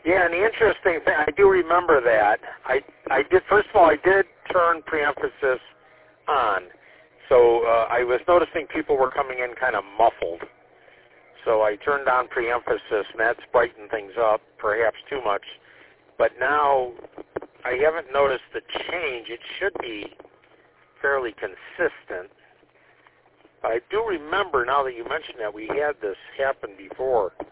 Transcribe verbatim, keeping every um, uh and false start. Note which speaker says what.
Speaker 1: Yeah, and the interesting thing, I do remember that. I I did first of all, I did turn preemphasis on, so uh, I was noticing people were coming in kind of muffled. So I turned on preemphasis, and that's brightened things up, perhaps too much. But now I haven't noticed the change. It should be fairly consistent. I do remember, now that you mentioned that, we had this happen before.